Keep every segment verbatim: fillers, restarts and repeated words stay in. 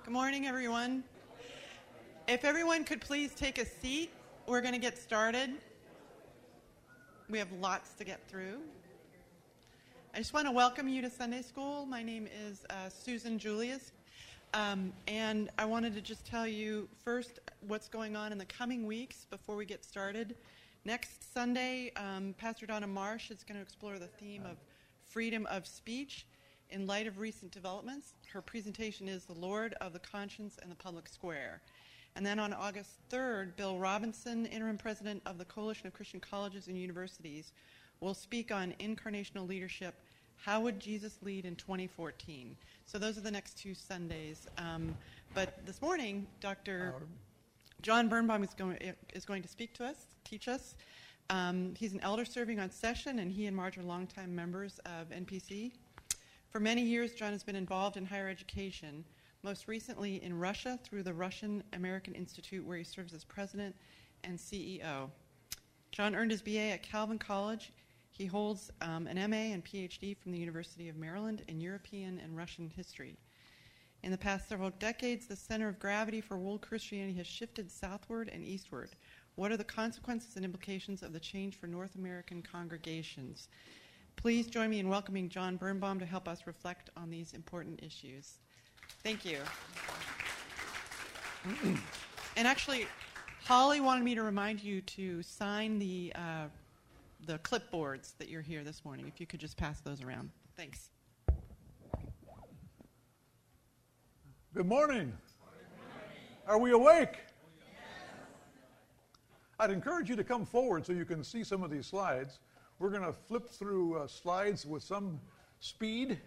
Good morning, everyone. If everyone could please take a seat, we're going to get started. We have lots to get through. I just want to welcome you to Sunday School. My name is uh, Susan Julius, um, and I wanted to just tell you first what's going on in the coming weeks before we get started. Next Sunday, um, Pastor Donna Marsh is going to explore the theme of freedom of speech in light of recent developments. Her presentation is The Lord of the Conscience and the Public Square. And then on August third, Bill Robinson, interim president of the Coalition of Christian Colleges and Universities, will speak on incarnational leadership. How would Jesus lead in twenty fourteen? So those are the next two Sundays. Um, but this morning, Doctor John Birnbaum is going, is going to speak to us, teach us. Um, he's an elder serving on session, and he and Marge are longtime members of N P C. For many years, John has been involved in higher education, most recently in Russia through the Russian American Institute, where he serves as president and C E O. John earned his B A at Calvin College. He holds um, an M A and P H D from the University of Maryland in European and Russian history. In the past several decades, the center of gravity for world Christianity has shifted southward and eastward. What are the consequences and implications of the change for North American congregations? Please join me in welcoming John Birnbaum to help us reflect on these important issues. Thank you. And actually, Holly wanted me to remind you to sign the uh, the clipboards that you're here this morning. If you could just pass those around. Thanks. Good morning. Are we awake? Yes. I'd encourage you to come forward so you can see some of these slides. We're going to flip through uh, slides with some speed.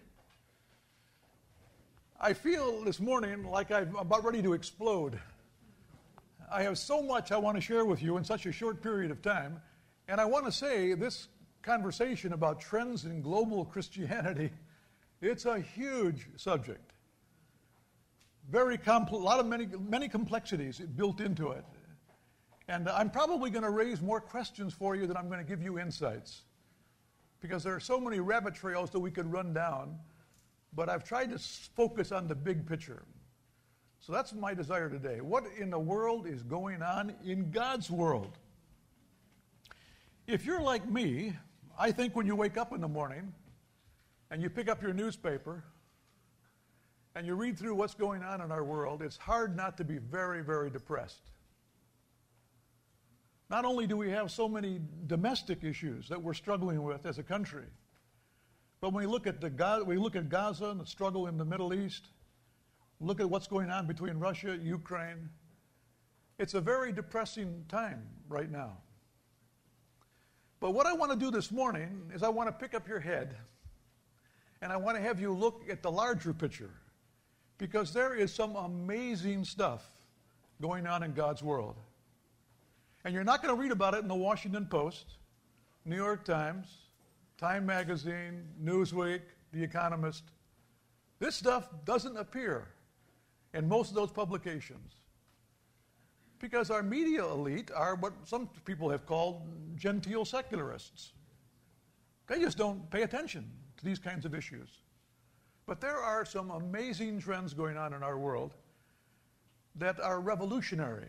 I feel this morning like I'm about ready to explode. I have so much I want to share with you in such a short period of time. And I want to say this conversation about trends in global Christianity, it's a huge subject. Very compl- a lot of many, many complexities built into it. And I'm probably going to raise more questions for you than I'm going to give you insights, because there are so many rabbit trails that we could run down, but I've tried to focus on the big picture. So that's my desire today. What in the world is going on in God's world? If you're like me, I think when you wake up in the morning and you pick up your newspaper and you read through what's going on in our world, it's hard not to be very, very depressed. Not only do we have so many domestic issues that we're struggling with as a country, but when we look at the Ga- we look at Gaza and the struggle in the Middle East, look at what's going on between Russia and Ukraine, it's a very depressing time right now. But what I want to do this morning is I want to pick up your head and I want to have you look at the larger picture, because there is some amazing stuff going on in God's world. And you're not going to read about it in the Washington Post, New York Times, Time Magazine, Newsweek, The Economist. This stuff doesn't appear in most of those publications, because our media elite are what some people have called genteel secularists. They just don't pay attention to these kinds of issues. But there are some amazing trends going on in our world that are revolutionary.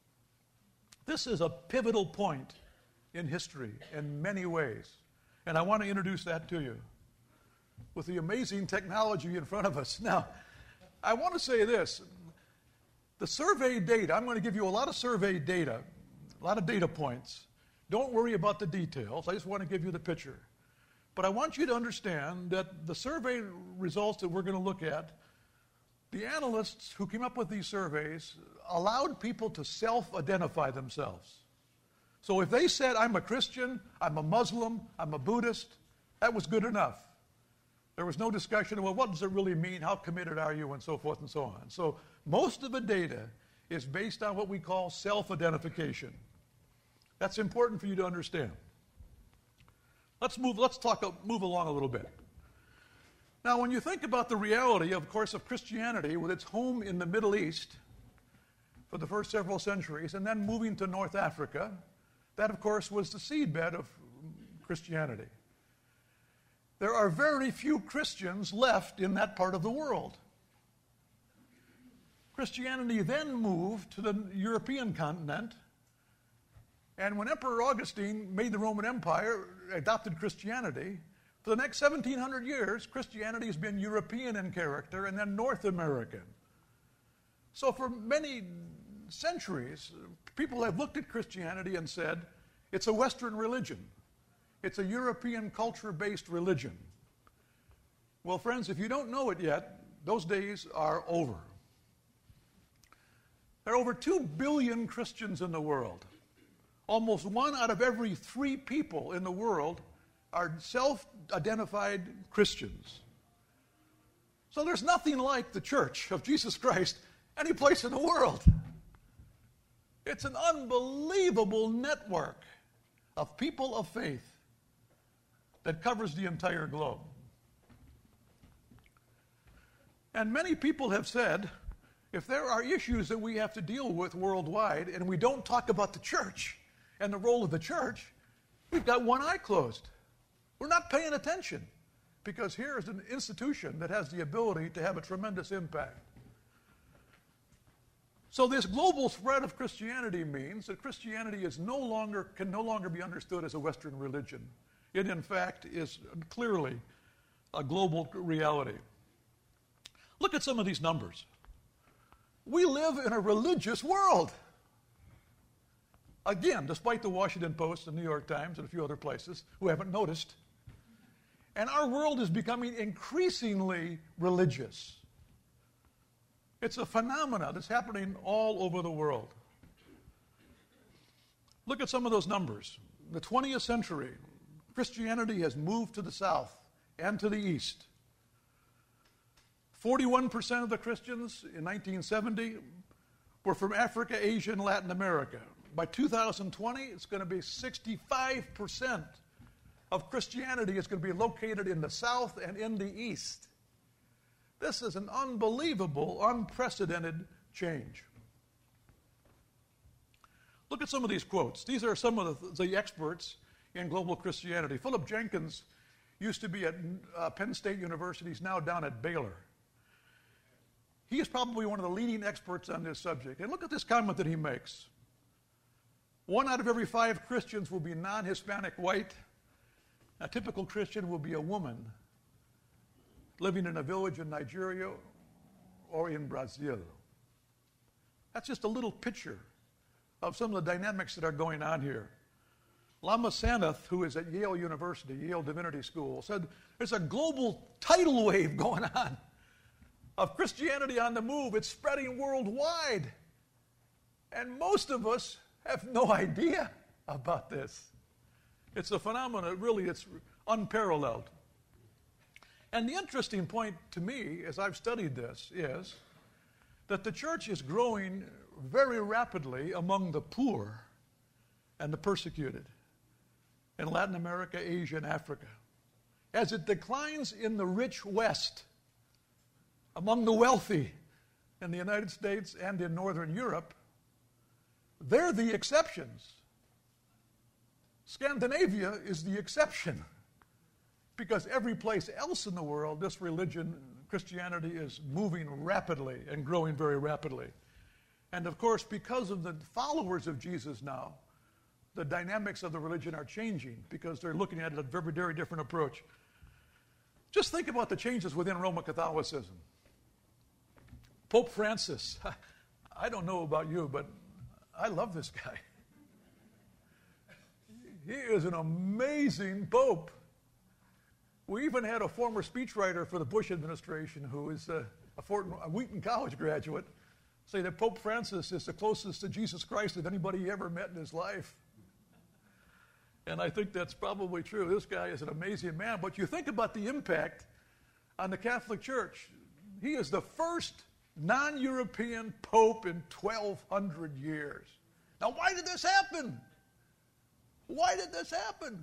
This is a pivotal point in history in many ways, and I want to introduce that to you with the amazing technology in front of us. Now, I want to say this. The survey data, I'm going to give you a lot of survey data, a lot of data points. Don't worry about the details. I just want to give you the picture. But I want you to understand that the survey results that we're going to look at, the analysts who came up with these surveys allowed people to self-identify themselves. So if they said, I'm a Christian, I'm a Muslim, I'm a Buddhist, that was good enough. There was no discussion of, well, what does it really mean? How committed are you? And so forth and so on. So most of the data is based on what we call self-identification. That's important for you to understand. Let's move, let's talk, move along a little bit. Now, when you think about the reality, of course, of Christianity with its home in the Middle East for the first several centuries, and then moving to North Africa, that, of course, was the seedbed of Christianity. There are very few Christians left in that part of the world. Christianity then moved to the European continent, and when Emperor Augustine made the Roman Empire, adopted Christianity, for the next seventeen hundred years, Christianity has been European in character and then North American. So for many centuries, people have looked at Christianity and said, it's a Western religion. It's a European culture-based religion. Well, friends, if you don't know it yet, those days are over. There are over two billion Christians in the world. Almost one out of every three people in the world are self-identified Christians. So there's nothing like the Church of Jesus Christ any place in the world. It's an unbelievable network of people of faith that covers the entire globe. And many people have said, if there are issues that we have to deal with worldwide and we don't talk about the church and the role of the church, we've got one eye closed. We're not paying attention, because here is an institution that has the ability to have a tremendous impact. So this global spread of Christianity means that Christianity is no longer, can no longer be understood as a Western religion. It, in fact, is clearly a global reality. Look at some of these numbers. We live in a religious world. Again, despite the Washington Post, the New York Times, and a few other places who haven't noticed. And our world is becoming increasingly religious. It's a phenomenon that's happening all over the world. Look at some of those numbers. The twentieth century, Christianity has moved to the south and to the east. forty-one percent of the Christians in nineteen seventy were from Africa, Asia, and Latin America. By two thousand twenty, it's going to be sixty-five percent of Christianity is going to be located in the south and in the east. This is an unbelievable, unprecedented change. Look at some of these quotes. These are some of the, the experts in global Christianity. Philip Jenkins used to be at uh, Penn State University. He's now down at Baylor. He is probably one of the leading experts on this subject. And look at this comment that he makes. One out of every five Christians will be non-Hispanic white. A typical Christian will be a woman living in a village in Nigeria or in Brazil. That's just a little picture of some of the dynamics that are going on here. Lama Sanath, who is at Yale University, Yale Divinity School, said there's a global tidal wave going on of Christianity on the move. It's spreading worldwide. And most of us have no idea about this. It's a phenomenon, really, it's unparalleled. And the interesting point to me, as I've studied this, is that the church is growing very rapidly among the poor and the persecuted in Latin America, Asia, and Africa. As it declines in the rich West, among the wealthy in the United States and in Northern Europe, they're the exceptions. Scandinavia is the exception, because every place else in the world, this religion, Christianity, is moving rapidly and growing very rapidly. And of course, because of the followers of Jesus now, the dynamics of the religion are changing, because they're looking at it a very, very different approach. Just think about the changes within Roman Catholicism. Pope Francis, I don't know about you, but I love this guy. He is an amazing pope. We even had a former speechwriter for the Bush administration who is a, a, Fort, a Wheaton College graduate say that Pope Francis is the closest to Jesus Christ of anybody he ever met in his life. And I think that's probably true. This guy is an amazing man. But you think about the impact on the Catholic Church. He is the first non-European pope in twelve hundred years. Now, why did this happen? Why did this happen?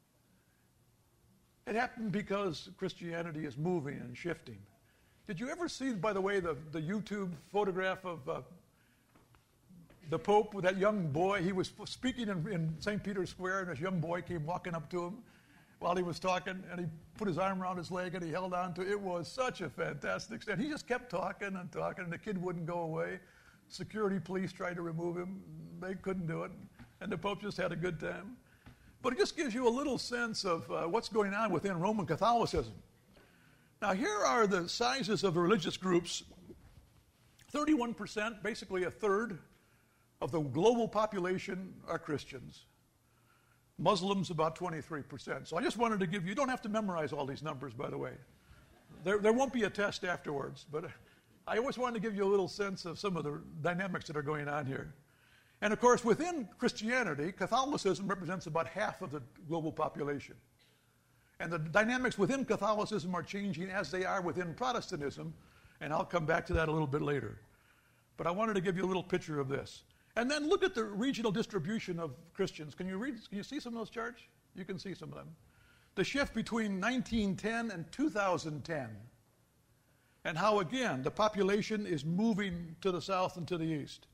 It happened because Christianity is moving and shifting. Did you ever see, by the way, the, the YouTube photograph of uh, the Pope with that young boy? He was speaking in, in Saint Peter's Square, and this young boy came walking up to him while he was talking, and he put his arm around his leg and he held on to it. It was such a fantastic stand. He just kept talking and talking, and the kid wouldn't go away. Security police tried to remove him. They couldn't do it, and the Pope just had a good time. But it just gives you a little sense of uh, what's going on within Roman Catholicism. Now, here are the sizes of the religious groups. thirty-one percent, basically a third, of the global population are Christians. Muslims, about twenty-three percent. So I just wanted to give you, you don't have to memorize all these numbers, by the way. There, there won't be a test afterwards, but I always wanted to give you a little sense of some of the dynamics that are going on here. And of course, within Christianity, Catholicism represents about half of the global population. And the dynamics within Catholicism are changing as they are within Protestantism, and I'll come back to that a little bit later. But I wanted to give you a little picture of this. And then look at the regional distribution of Christians. Can you read? Can you see some of those charts? You can see some of them. The shift between nineteen ten and two thousand ten. And how, again, the population is moving to the south and to the east.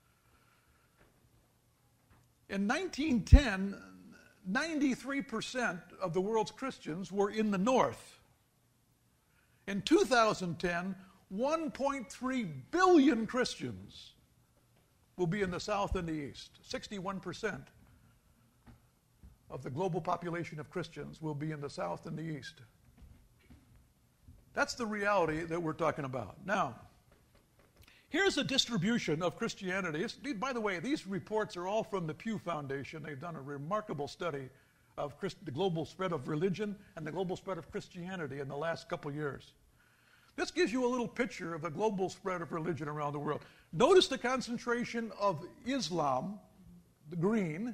In nineteen ten, ninety-three percent of the world's Christians were in the north. In two thousand ten, one point three billion Christians will be in the south and the east. sixty-one percent of the global population of Christians will be in the south and the east. That's the reality that we're talking about. Now, here's a distribution of Christianity. It's, by the way, these reports are all from the Pew Foundation. They've done a remarkable study of Christ, the global spread of religion and the global spread of Christianity in the last couple years. This gives you a little picture of the global spread of religion around the world. Notice the concentration of Islam, the green.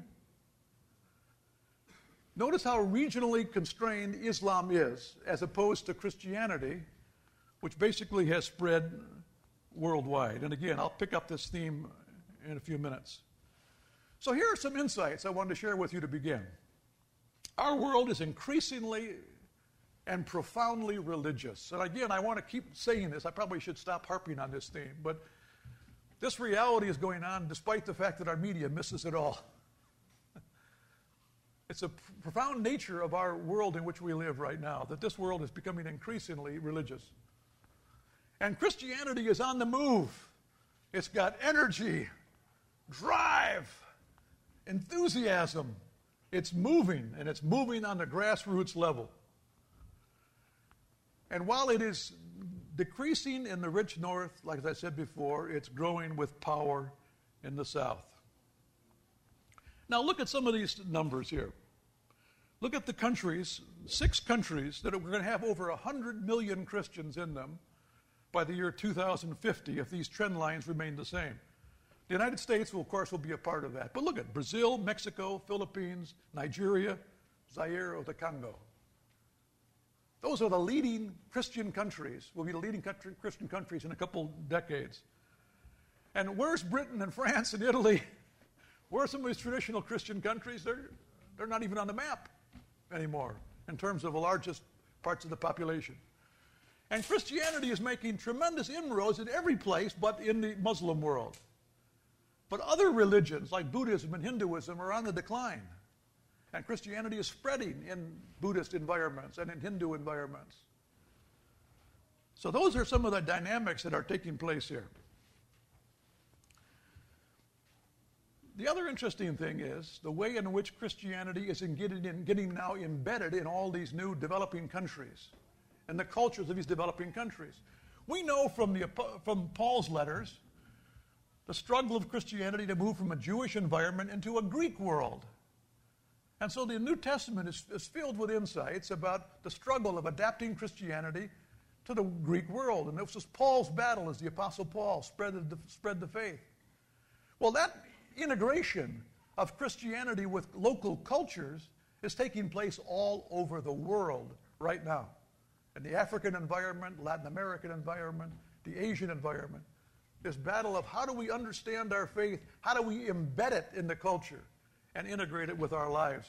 Notice how regionally constrained Islam is, as opposed to Christianity, which basically has spread worldwide. And again, I'll pick up this theme in a few minutes. So here are some insights I wanted to share with you to begin. Our world is increasingly and profoundly religious. And again, I want to keep saying this. I probably should stop harping on this theme, but this reality is going on despite the fact that our media misses it all. It's a profound nature of our world in which we live right now, that this world is becoming increasingly religious. And Christianity is on the move. It's got energy, drive, enthusiasm. It's moving, and it's moving on the grassroots level. And while it is decreasing in the rich north, like as I said before, it's growing with power in the south. Now look at some of these numbers here. Look at the countries, six countries that are going to have over one hundred million Christians in them by the year two thousand fifty if these trend lines remain the same. The United States, will, of course, will be a part of that. But look at Brazil, Mexico, Philippines, Nigeria, Zaire, or the Congo. Those are the leading Christian countries, will be the leading country, Christian countries in a couple decades. And where's Britain and France and Italy? Where are some of these traditional Christian countries? They're, they're not even on the map anymore in terms of the largest parts of the population. And Christianity is making tremendous inroads in every place but in the Muslim world. But other religions like Buddhism and Hinduism are on the decline. And Christianity is spreading in Buddhist environments and in Hindu environments. So those are some of the dynamics that are taking place here. The other interesting thing is the way in which Christianity is in getting, in, getting now embedded in all these new developing countries and the cultures of these developing countries. We know from, the, from Paul's letters the struggle of Christianity to move from a Jewish environment into a Greek world. And so the New Testament is, is filled with insights about the struggle of adapting Christianity to the Greek world. And this was Paul's battle as the Apostle Paul spread the, spread the faith. Well, that integration of Christianity with local cultures is taking place all over the world right now. In the African environment, Latin American environment, the Asian environment. This battle of how do we understand our faith, how do we embed it in the culture and integrate it with our lives.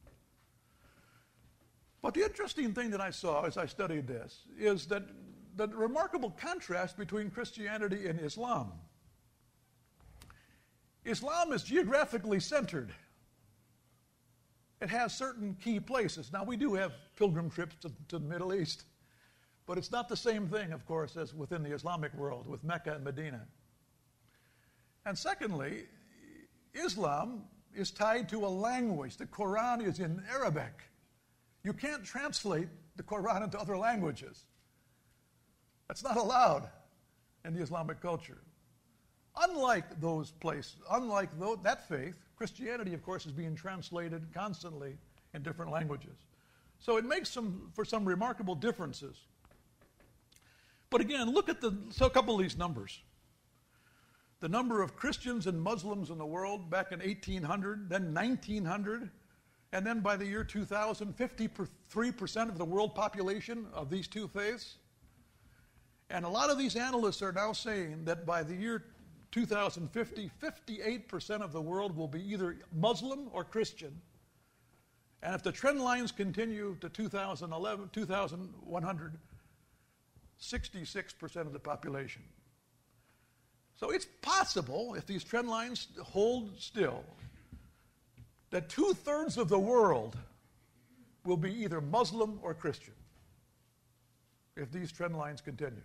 But the interesting thing that I saw as I studied this is that the remarkable contrast between Christianity and Islam. Islam is geographically centered. it has certain key places. Now, we do have pilgrim trips to, to the Middle East, but it's not the same thing, of course, as within the Islamic world with Mecca and Medina. And secondly, Islam is tied to a language. The Quran is in Arabic. You can't translate the Quran into other languages. That's not allowed in the Islamic culture. Unlike those places, unlike those, that faith, Christianity, of course, is being translated constantly in different languages. So it makes some, for some remarkable differences. But again, look at the, so a couple of these numbers. The number of Christians and Muslims in the world back in eighteen hundred, then nineteen hundred, and then by the year two thousand, fifty-three percent of the world population of these two faiths. And a lot of these analysts are now saying that by the year two thousand fifty, fifty-eight percent of the world will be either Muslim or Christian. And if the trend lines continue to two thousand eleven, two thousand one hundred, sixty-six percent of the population. So it's possible, if these trend lines hold still, that two-thirds of the world will be either Muslim or Christian if these trend lines continue.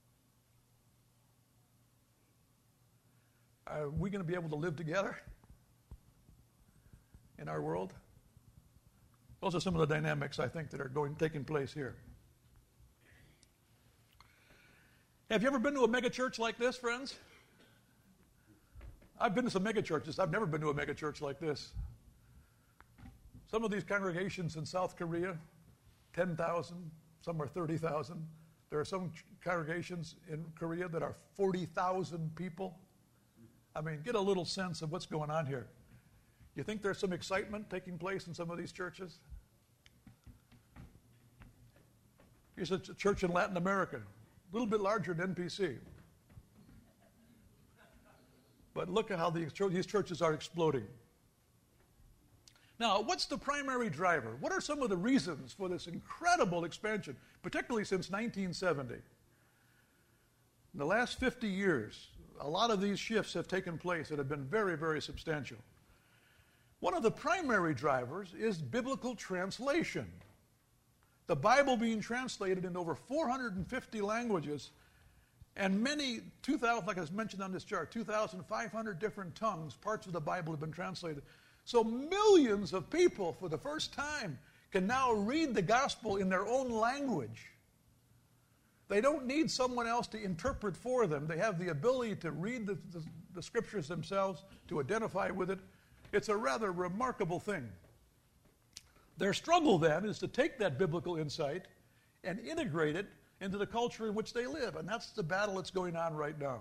Are we going to be able to live together in our world? Those are some of the dynamics, I think, that are going taking place here. Have you ever been to a megachurch like this, friends? I've been to some megachurches. I've never been to a megachurch like this. Some of these congregations in South Korea, ten thousand, some are thirty thousand. There are some congregations in Korea that are forty thousand people. I mean, get a little sense of what's going on here. You think there's some excitement taking place in some of these churches? Here's a ch- church in Latin America, a little bit larger than N P C. But look at how these, these churches are exploding. Now, what's the primary driver? What are some of the reasons for this incredible expansion, particularly since nineteen seventy? In the last fifty years, a lot of these shifts have taken place that have been very, very substantial. One of the primary drivers is biblical translation. The Bible being translated in over four hundred fifty languages, and many, two thousand, like I was mentioned on this chart, two thousand five hundred different tongues, parts of the Bible have been translated. So millions of people, for the first time, can now read the gospel in their own language. They don't need someone else to interpret for them. They have the ability to read the, the, the scriptures themselves, to identify with it. It's a rather remarkable thing. Their struggle then is to take that biblical insight and integrate it into the culture in which they live. And that's the battle that's going on right now.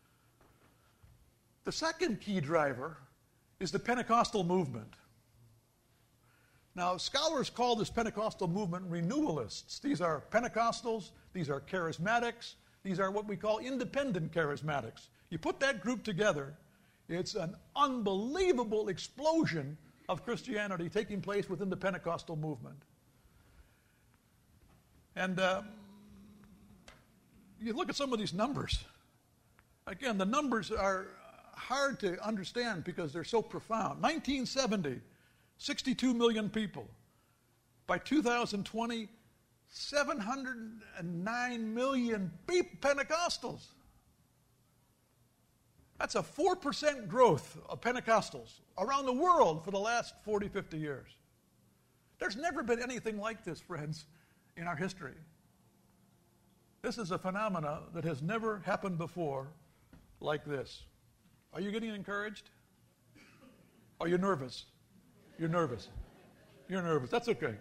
The second key driver is the Pentecostal movement. Now, scholars call this Pentecostal movement renewalists. These are Pentecostals, these are charismatics, these are what we call independent charismatics. You put that group together, it's an unbelievable explosion of Christianity taking place within the Pentecostal movement. And uh, you look at some of these numbers. Again, the numbers are hard to understand because they're so profound. nineteen seventy, sixty-two million people. By two thousand twenty, seven hundred nine million Pentecostals. That's a four percent growth of Pentecostals around the world for the last forty, fifty years. There's never been anything like this, friends, in our history. This is a phenomena that has never happened before like this. Are you getting encouraged? Are you nervous? You're nervous. You're nervous. That's okay.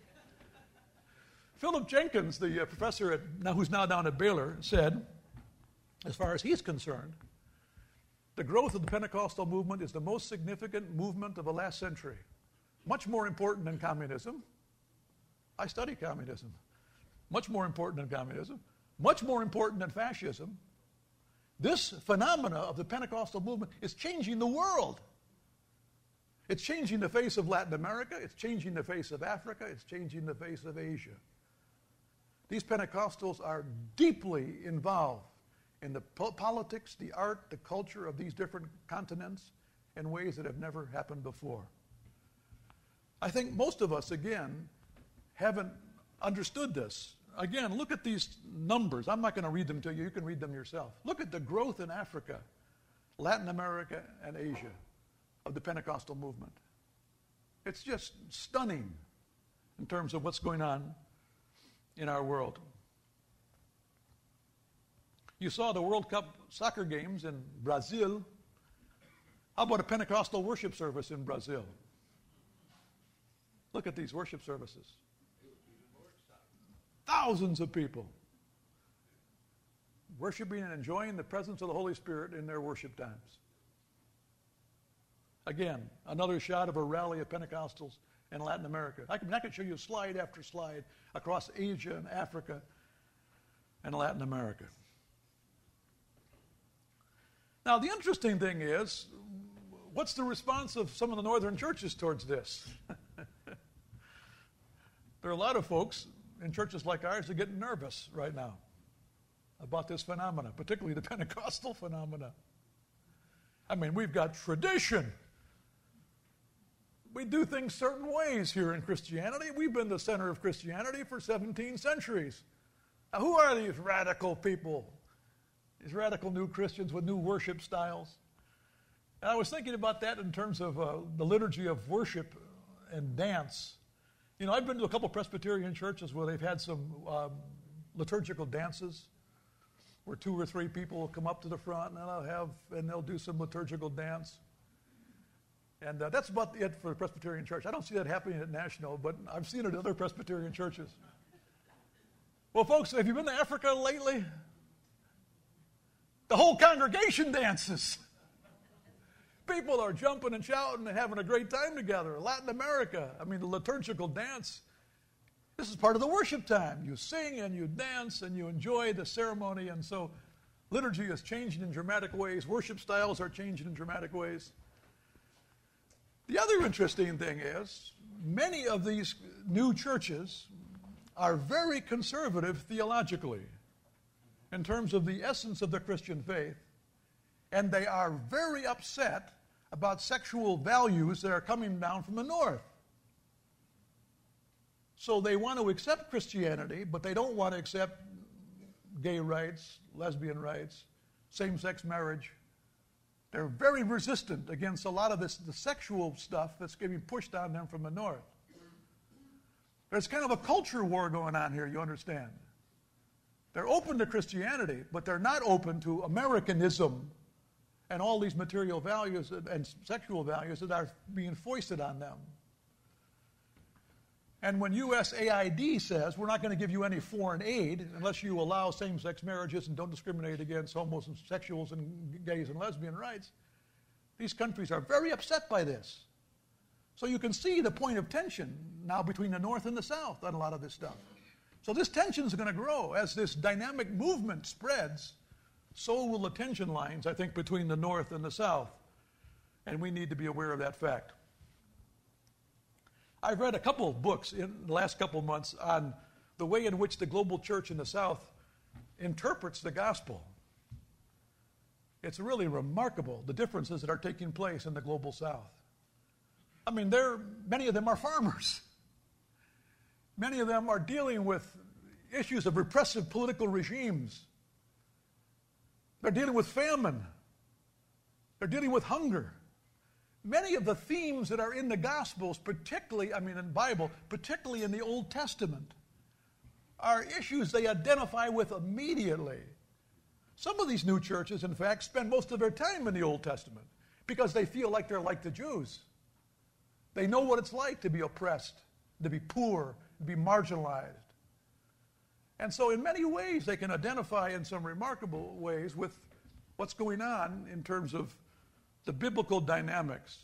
Philip Jenkins, the uh, professor at, now, who's now down at Baylor, said, as far as he's concerned, the growth of the Pentecostal movement is the most significant movement of the last century. Much more important than communism. I study communism. Much more important than communism. Much more important than fascism. This phenomena of the Pentecostal movement is changing the world. It's changing the face of Latin America. It's changing the face of Africa. It's changing the face of Asia. These Pentecostals are deeply involved in the po- politics, the art, the culture of these different continents in ways that have never happened before. I think most of us, again, haven't understood this. Again, look at these numbers. I'm not going to read them to you. You can read them yourself. Look at the growth in Africa, Latin America, and Asia of the Pentecostal movement. It's just stunning in terms of what's going on in our world. You saw the World Cup soccer games in Brazil. How about a Pentecostal worship service in Brazil? Look at these worship services. Thousands of people worshiping and enjoying the presence of the Holy Spirit in their worship times. Again, another shot of a rally of Pentecostals in Latin America. I can, I can show you slide after slide across Asia and Africa and Latin America. Now, the interesting thing is, what's the response of some of the northern churches towards this? There are a lot of folks in churches like ours that get nervous right now about this phenomena, particularly the Pentecostal phenomena. I mean, we've got tradition. We do things certain ways here in Christianity. We've been the center of Christianity for seventeen centuries. Now, who are these radical people? These radical new Christians with new worship styles? And I was thinking about that in terms of uh, the liturgy of worship and dance. You know, I've been to a couple Presbyterian churches where they've had some um, liturgical dances, where two or three people will come up to the front and they'll have and they'll do some liturgical dance. And uh, that's about it for the Presbyterian church. I don't see that happening at National, but I've seen it at other Presbyterian churches. Well, folks, have you been to Africa lately? The whole congregation dances. People are jumping and shouting and having a great time together. Latin America, I mean, the liturgical dance, this is part of the worship time. You sing and you dance and you enjoy the ceremony, and so liturgy is changing in dramatic ways. Worship styles are changing in dramatic ways. The other interesting thing is, many of these new churches are very conservative theologically in terms of the essence of the Christian faith, and they are very upset about sexual values that are coming down from the north. So they want to accept Christianity, but they don't want to accept gay rights, lesbian rights, same-sex marriage. They're very resistant against a lot of this, the sexual stuff that's getting pushed on them from the north. There's kind of a culture war going on here, you understand. They're open to Christianity, but they're not open to Americanism and all these material values and sexual values that are being foisted on them. And when U S A I D says we're not going to give you any foreign aid unless you allow same-sex marriages and don't discriminate against homosexuals and gays and lesbian rights, these countries are very upset by this. So you can see the point of tension now between the North and the South on a lot of this stuff. So this tension is going to grow. As this dynamic movement spreads, so will the tension lines, I think, between the North and the South. And we need to be aware of that fact. I've read a couple of books in the last couple of months on the way in which the global church in the South interprets the gospel. It's really remarkable, the differences that are taking place in the global South. I mean, they're, many of them are farmers. Many of them are dealing with issues of repressive political regimes. They're dealing with famine. They're dealing with hunger. Many of the themes that are in the Gospels, particularly, I mean, in the Bible, particularly in the Old Testament, are issues they identify with immediately. Some of these new churches, in fact, spend most of their time in the Old Testament because they feel like they're like the Jews. They know what it's like to be oppressed, to be poor, to be marginalized. And so in many ways, they can identify in some remarkable ways with what's going on in terms of the biblical dynamics.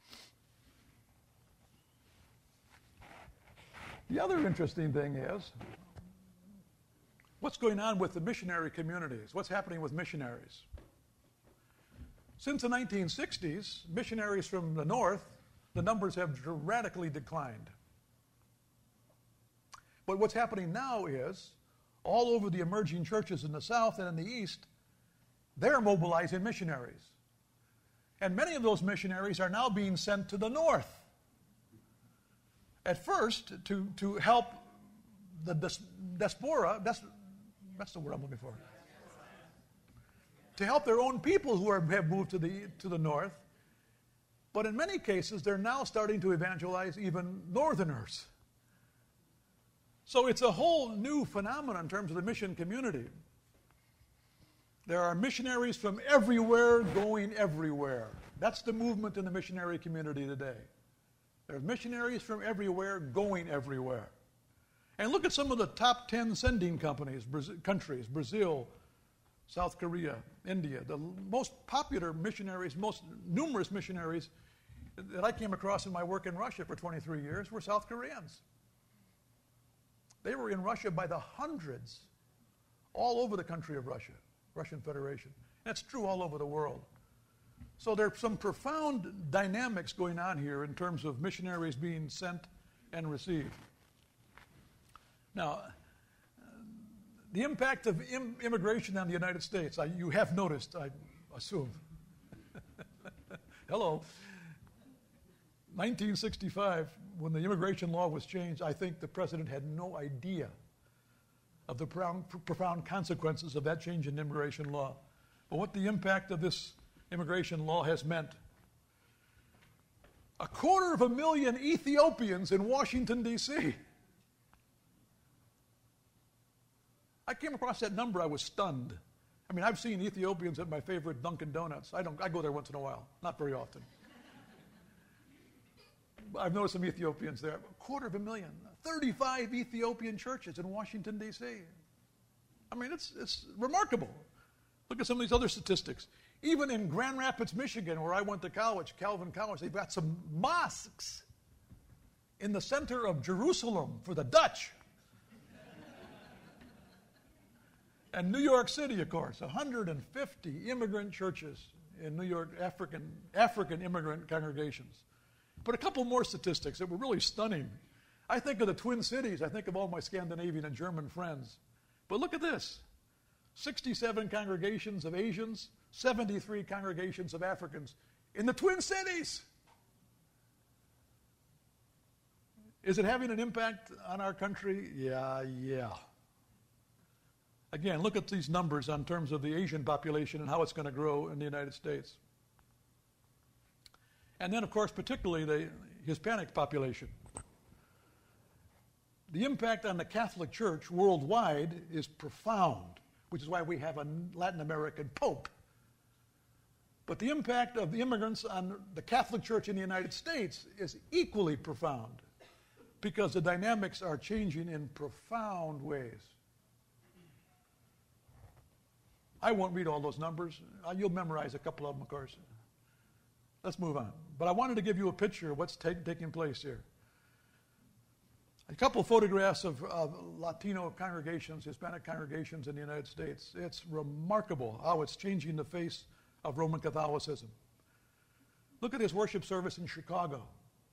The other interesting thing is what's going on with the missionary communities. What's happening with missionaries? Since the nineteen sixties, missionaries from the north, the numbers have dramatically declined. But what's happening now is, all over the emerging churches in the south and in the east, they're mobilizing missionaries. And many of those missionaries are now being sent to the north. at first to, to help the dis- diaspora, that's, that's the word I'm looking for, to help their own people who are, have moved to the, to the north. But in many cases, they're now starting to evangelize even northerners. So it's a whole new phenomenon in terms of the mission community. There are missionaries from everywhere going everywhere. That's the movement in the missionary community today. There are missionaries from everywhere going everywhere. And look at some of the top ten sending companies, Brazil, countries, Brazil, South Korea, India. The most popular missionaries, most numerous missionaries that I came across in my work in Russia for twenty-three years were South Koreans. They were in Russia by the hundreds, all over the country of Russia, Russian Federation. That's true all over the world. So there are some profound dynamics going on here in terms of missionaries being sent and received. Now, the impact of im- immigration on the United States, I, you have noticed, I assume. Hello. nineteen sixty-five, when the immigration law was changed, I think the president had no idea of the profound, profound consequences of that change in immigration law. But what the impact of this immigration law has meant. A quarter of a million Ethiopians in Washington, D C I came across that number, I was stunned. I mean, I've seen Ethiopians at my favorite Dunkin' Donuts. I don't. I go there once in a while, not very often. I've noticed some Ethiopians there. A quarter of a million. thirty-five Ethiopian churches in Washington, D C I mean, it's, it's remarkable. Look at some of these other statistics. Even in Grand Rapids, Michigan, where I went to college, Calvin College, they've got some mosques in the center of Jerusalem for the Dutch. And New York City, of course, one hundred fifty immigrant churches in New York, African, African immigrant congregations. But a couple more statistics that were really stunning. I think of the Twin Cities. I think of all my Scandinavian and German friends. But look at this. sixty-seven congregations of Asians, seventy-three congregations of Africans in the Twin Cities. Is it having an impact on our country? Yeah, yeah. Again, look at these numbers in terms of the Asian population and how it's going to grow in the United States. And then, of course, particularly the Hispanic population. The impact on the Catholic Church worldwide is profound, which is why we have a Latin American Pope. But the impact of the immigrants on the Catholic Church in the United States is equally profound because the dynamics are changing in profound ways. I won't read all those numbers. You'll memorize a couple of them, of course. Let's move on. But I wanted to give you a picture of what's ta- taking place here. A couple of photographs of, of Latino congregations, Hispanic congregations in the United States. It's remarkable how it's changing the face of Roman Catholicism. Look at this worship service in Chicago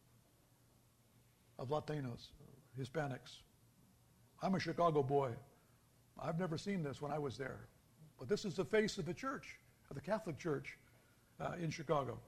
of Latinos, Hispanics. I'm a Chicago boy. I've never seen this when I was there. But this is the face of the church, of the Catholic Church uh, in Chicago.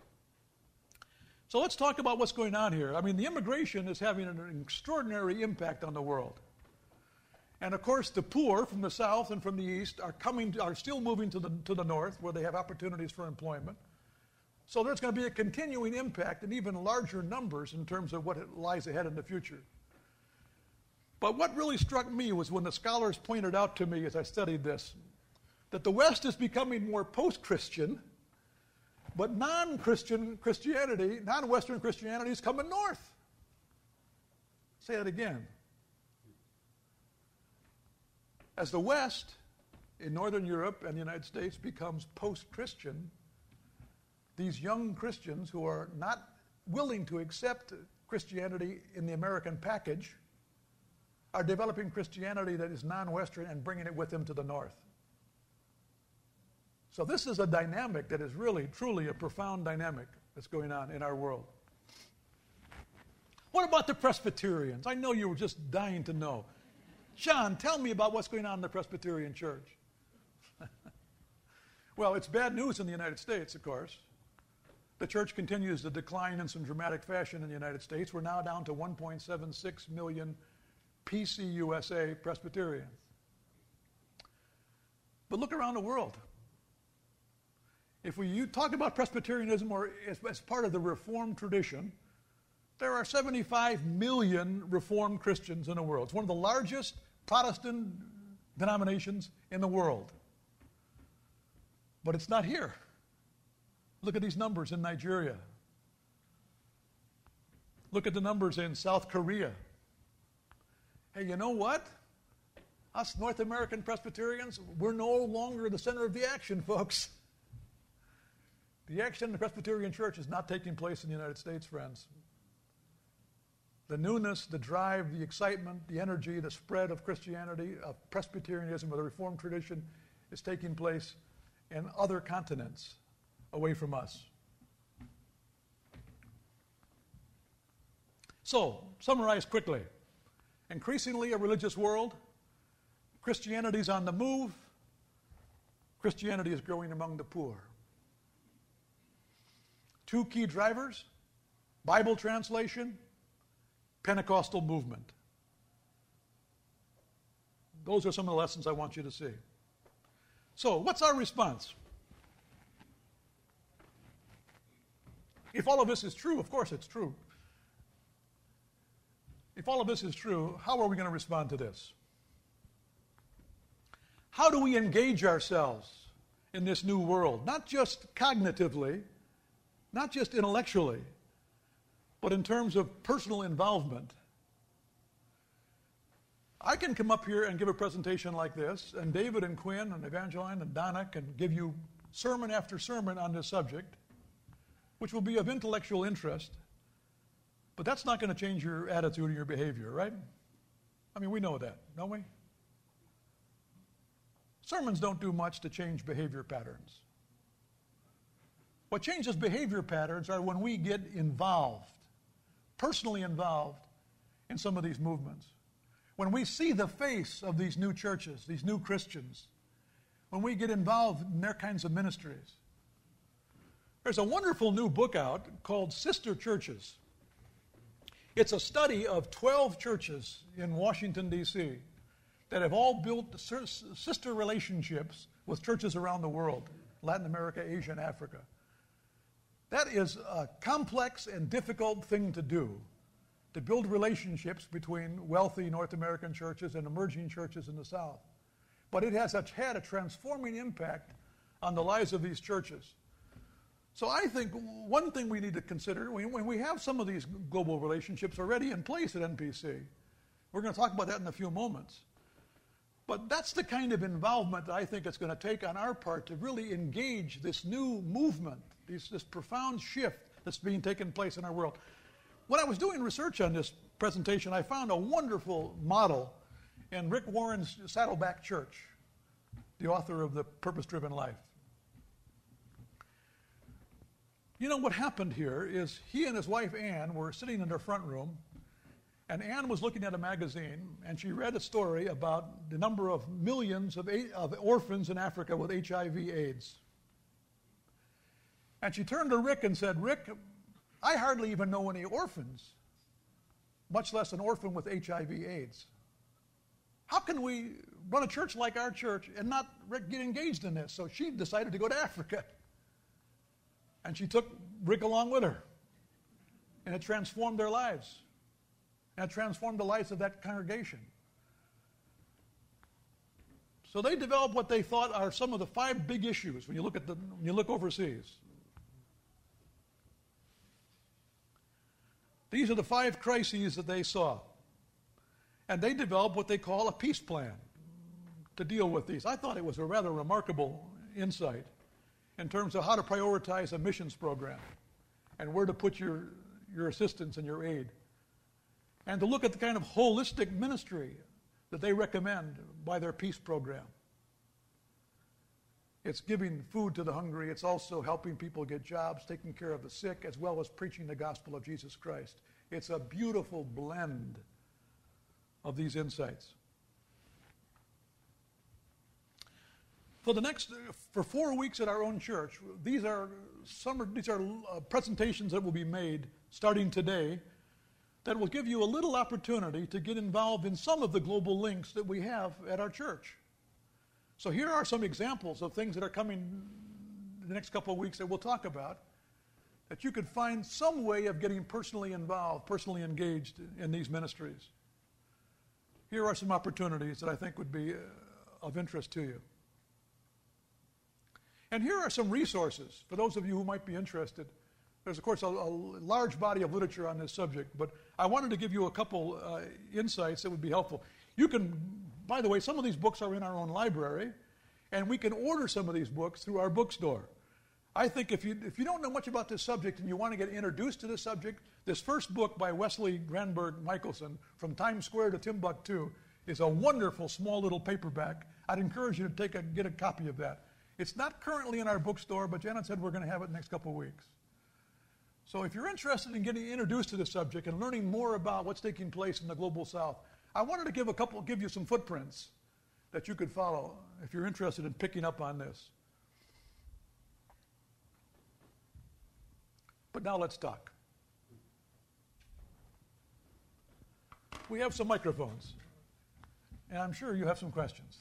So let's talk about what's going on here. I mean, the immigration is having an extraordinary impact on the world. And of course, the poor from the south and from the east are coming, are still moving to the, to the north where they have opportunities for employment. So there's going to be a continuing impact in even larger numbers in terms of what lies ahead in the future. But what really struck me was when the scholars pointed out to me as I studied this, that the West is becoming more post-Christian, but non-Christian Christianity, non-Western Christianity is coming north. Say that again. As the West in Northern Europe and the United States becomes post-Christian, these young Christians who are not willing to accept Christianity in the American package are developing Christianity that is non-Western and bringing it with them to the north. So this is a dynamic that is really, truly a profound dynamic that's going on in our world. What about the Presbyterians? I know you were just dying to know. John, tell me about what's going on in the Presbyterian Church. Well, it's bad news in the United States, of course. the church continues to decline in some dramatic fashion in the United States. We're now down to one point seven six million P C U S A Presbyterians. But look around the world. If we you talk about Presbyterianism or as, as part of the Reformed tradition, there are seventy-five million Reformed Christians in the world. It's one of the largest Protestant denominations in the world. But it's not here. Look at these numbers in Nigeria. Look at the numbers in South Korea. Hey, you know what? Us North American Presbyterians, we're no longer the center of the action, folks. The action in the Presbyterian Church is not taking place in the United States, friends. The newness, the drive, the excitement, the energy, the spread of Christianity, of Presbyterianism, of the Reformed tradition is taking place in other continents away from us. So, summarize quickly. Increasingly a religious world. Christianity is on the move. Christianity is growing among the poor. Two key drivers: Bible translation, Pentecostal movement. Those are some of the lessons I want you to see. So, what's our response? If all of this is true, of course it's true. If all of this is true, how are we going to respond to this? How do we engage ourselves in this new world? Not just cognitively, not just intellectually, but in terms of personal involvement. I can come up here and give a presentation like this, and David and Quinn and Evangeline and Donna can give you sermon after sermon on this subject, which will be of intellectual interest, but that's not going to change your attitude or your behavior, right? I mean, we know that, don't we? Sermons don't do much to change behavior patterns. What changes behavior patterns are when we get involved, personally involved in some of these movements. When we see the face of these new churches, these new Christians, when we get involved in their kinds of ministries. There's a wonderful new book out called Sister Churches. It's a study of twelve churches in Washington, D C that have all built sister relationships with churches around the world, Latin America, Asia, and Africa. That is a complex and difficult thing to do, to build relationships between wealthy North American churches and emerging churches in the South. But it has had a transforming impact on the lives of these churches. So I think one thing we need to consider, when we have some of these global relationships already in place at N P C, we're going to talk about that in a few moments. But that's the kind of involvement that I think it's going to take on our part to really engage this new movement, this, this profound shift that's being taken place in our world. When I was doing research on this presentation, I found a wonderful model in Rick Warren's Saddleback Church, the author of The Purpose-Driven Life. You know, what happened here is he and his wife Ann were sitting in their front room, and Ann was looking at a magazine, and she read a story about the number of millions of, of orphans in Africa with H I V AIDS. And she turned to Rick and said, "Rick, I hardly even know any orphans, much less an orphan with H I V AIDS. How can we run a church like our church and not get engaged in this?" So she decided to go to Africa. And she took Rick along with her. And it transformed their lives. And it transformed the lives of that congregation. So they developed what they thought are some of the five big issues when you look at the when you look overseas. These are the five crises that they saw. And they developed what they call a peace plan to deal with these. I thought it was a rather remarkable insight in terms of how to prioritize a missions program and where to put your, your assistance and your aid. And to look at the kind of holistic ministry that they recommend by their peace program. It's giving food to the hungry. It's also helping people get jobs, taking care of the sick, as well as preaching the gospel of Jesus Christ. It's a beautiful blend of these insights. So the next, for four weeks at our own church, these are summer, these are uh, presentations that will be made starting today that will give you a little opportunity to get involved in some of the global links that we have at our church. So here are some examples of things that are coming in the next couple of weeks that we'll talk about, that you could find some way of getting personally involved, personally engaged in these ministries. Here are some opportunities that I think would be uh, of interest to you. And here are some resources for those of you who might be interested. There's, of course, a, a large body of literature on this subject, but I wanted to give you a couple uh, insights that would be helpful. You can, by the way, some of these books are in our own library, and we can order some of these books through our bookstore. I think if you if you don't know much about this subject and you want to get introduced to this subject, this first book by Wesley Granberg Michelson, From Times Square to Timbuktu, is a wonderful small little paperback. I'd encourage you to take a, get a copy of that. It's not currently in our bookstore, but Janet said we're going to have it in the next couple of weeks. So if you're interested in getting introduced to this subject and learning more about what's taking place in the Global South, I wanted to give a couple, give you some footprints that you could follow if you're interested in picking up on this. But now let's talk. We have some microphones, and I'm sure you have some questions.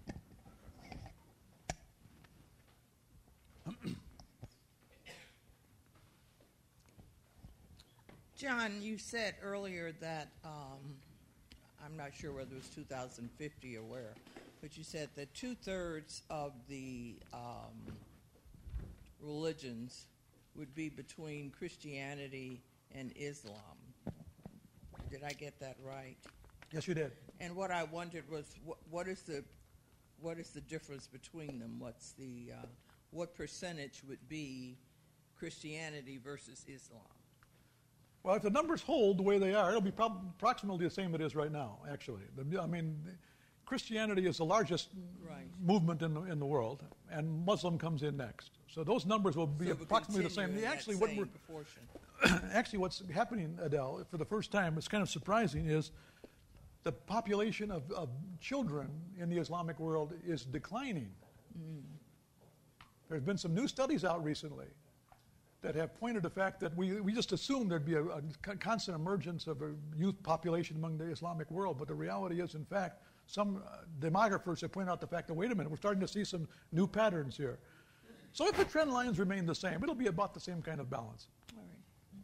John, you said earlier that, um, I'm not sure whether it was two thousand fifty or where, but you said that two-thirds of the um, religions would be between Christianity and Islam. Did I get that right? Yes, you did. And what I wondered was, what, what is the what is the difference between them? What's the uh, what percentage would be Christianity versus Islam? Well, if the numbers hold the way they are, it'll be prob- approximately the same it is right now, actually. The, I mean, Christianity is the largest right. movement in the, in the world, and Muslim comes in next. So those numbers will be so approximately the same. Actually, what we're actually what's happening, Adele, for the first time, it's kind of surprising, is the population of, of children in the Islamic world is declining. Mm. There's been some new studies out recently that have pointed to the fact that we, we just assumed there'd be a, a constant emergence of a youth population among the Islamic world, but the reality is, in fact, some uh, demographers have pointed out the fact that, wait a minute, we're starting to see some new patterns here. So if the trend lines remain the same, it'll be about the same kind of balance. All right.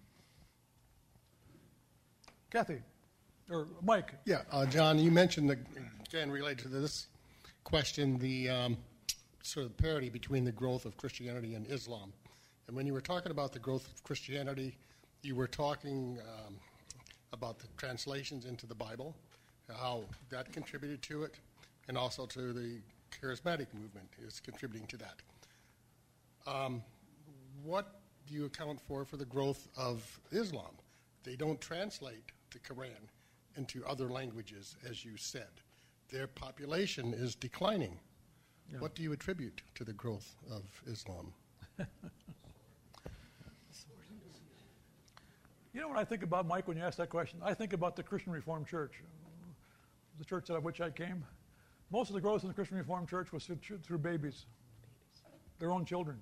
Kathy, or Mike. Yeah, uh, John, you mentioned, the, again, related to this question, the um, sort of parity between the growth of Christianity and Islam. And when you were talking about the growth of Christianity, you were talking um, about the translations into the Bible, how that contributed to it, and also to the charismatic movement is contributing to that. Um, what do you account for for the growth of Islam? They don't translate the Quran into other languages, as you said. Their population is declining. Yeah. What do you attribute to the growth of Islam? You know what I think about, Mike, when you ask that question? I think about the Christian Reformed Church, the church out of which I came. Most of the growth in the Christian Reformed Church was through, through babies, their own children.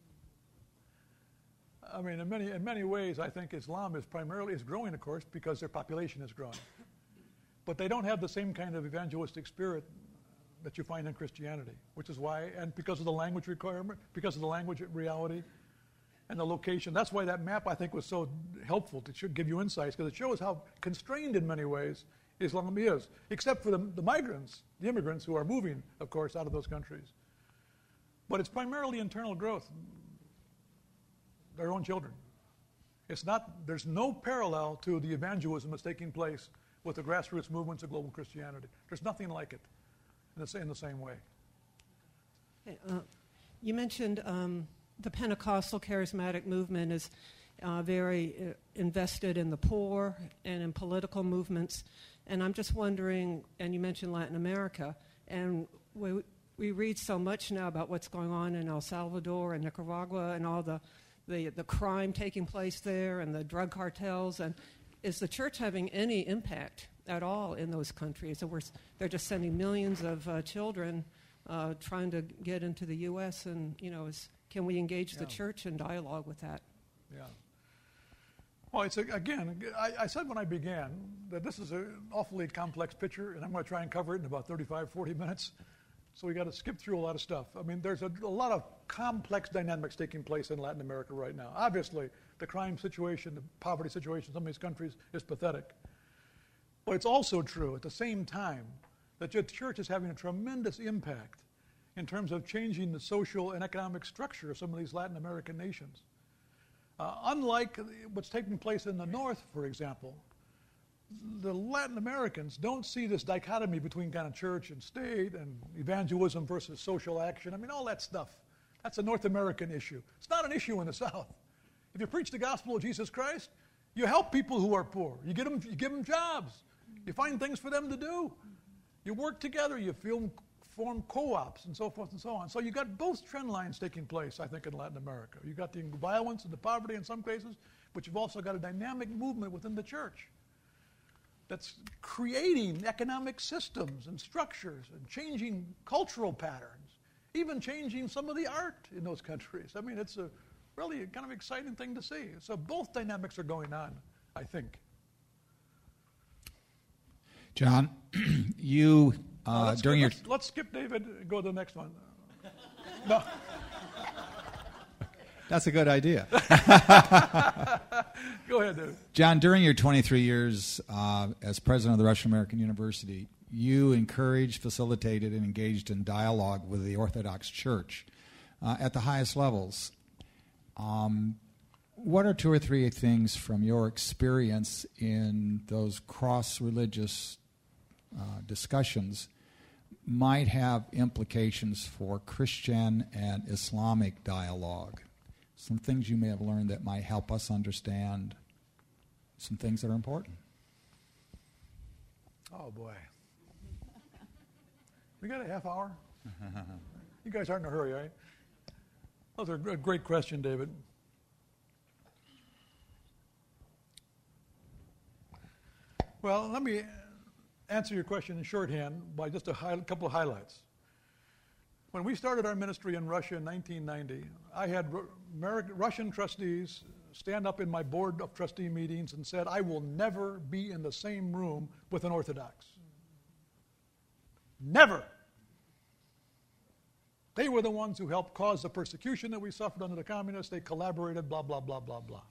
I mean, in many in many ways, I think Islam is primarily is growing, of course, because their population is growing. But they don't have the same kind of evangelistic spirit that you find in Christianity, which is why, and because of the language requirement, because of the language reality, and the location. That's why that map, I think, was so helpful. It should give you insights, because it shows how constrained in many ways Islam is, except for the, the migrants, the immigrants who are moving, of course, out of those countries. But it's primarily internal growth, their own children. It's not, there's no parallel to the evangelism that's taking place with the grassroots movements of global Christianity. There's nothing like it in the, in the same way. Hey, uh, you mentioned um, the Pentecostal charismatic movement is uh, very uh, invested in the poor and in political movements. And I'm just wondering, and you mentioned Latin America, and we, we read so much now about what's going on in El Salvador and Nicaragua and all the, the, the crime taking place there and the drug cartels. And is the church having any impact at all in those countries? So we're, they're just sending millions of uh, children uh, trying to get into the U S and, you know, is, can we engage the Yeah. church in dialogue with that? Yeah. Well, it's a, again, I, I said when I began that this is an awfully complex picture, and I'm going to try and cover it in about thirty-five, forty minutes. So we got to skip through a lot of stuff. I mean, there's a, a lot of complex dynamics taking place in Latin America right now. Obviously, the crime situation, the poverty situation in some of these countries is pathetic. But it's also true at the same time that the church is having a tremendous impact in terms of changing the social and economic structure of some of these Latin American nations. Uh, unlike what's taking place in the north, for example, the Latin Americans don't see this dichotomy between kind of church and state and evangelism versus social action. I mean, all that stuff. That's a North American issue. It's not an issue in the South. If you preach the gospel of Jesus Christ, you help people who are poor. You get them, you give them jobs. You find things for them to do. You work together. You film, form co-ops and so forth and so on. So you got both trend lines taking place, I think, in Latin America. You got the violence and the poverty in some cases, but you've also got a dynamic movement within the church that's creating economic systems and structures and changing cultural patterns, even changing some of the art in those countries. I mean, it's a really kind of exciting thing to see. So both dynamics are going on, I think. John, you, uh, Uh, let's, during go, your... let's, let's skip David and go to the next one. No. That's a good idea. Go ahead, David. John, during your twenty-three years uh, as president of the Russian American University, you encouraged, facilitated, and engaged in dialogue with the Orthodox Church uh, at the highest levels. Um, what are two or three things from your experience in those cross-religious uh, discussions might have implications for Christian and Islamic dialogue? Some things you may have learned that might help us understand some things that are important. Oh, boy. We got a half hour? You guys aren't in a hurry, right? Those are a great question, David. Well, let me answer your question in shorthand by just a high, couple of highlights. When we started our ministry in Russia in nineteen ninety, I had American, Russian trustees stand up in my board of trustee meetings and said, I will never be in the same room with an Orthodox. Never. They were the ones who helped cause the persecution that we suffered under the communists. They collaborated, blah, blah, blah, blah, blah.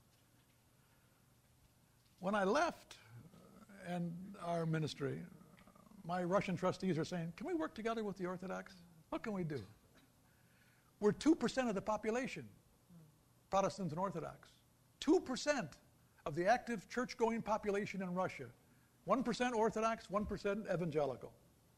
When I left and our ministry, my Russian trustees are saying, can we work together with the Orthodox? What can we do? We're two percent of the population, Protestants and Orthodox. two percent of the active church-going population in Russia. one percent Orthodox, one percent evangelical.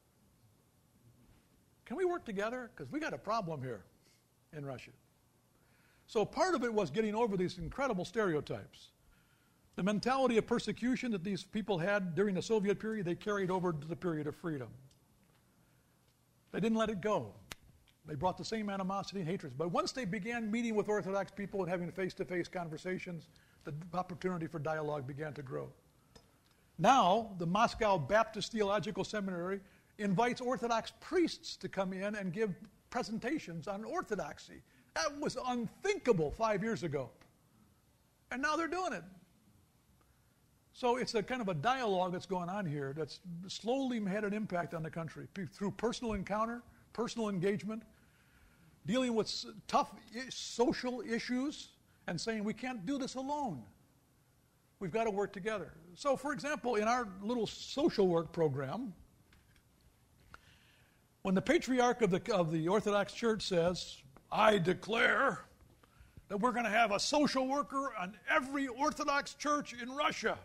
Can we work together? Because we got a problem here in Russia. So part of it was getting over these incredible stereotypes. The mentality of persecution that these people had during the Soviet period, they carried over to the period of freedom. They didn't let it go. They brought the same animosity and hatred. But once they began meeting with Orthodox people and having face-to-face conversations, the opportunity for dialogue began to grow. Now, the Moscow Baptist Theological Seminary invites Orthodox priests to come in and give presentations on orthodoxy. That was unthinkable five years ago. And now they're doing it. So it's a kind of a dialogue that's going on here that's slowly had an impact on the country through personal encounter, personal engagement, dealing with tough social issues and saying we can't do this alone. We've got to work together. So, for example, in our little social work program, when the patriarch of the, of the Orthodox Church says, I declare that we're going to have a social worker on every Orthodox church in Russia.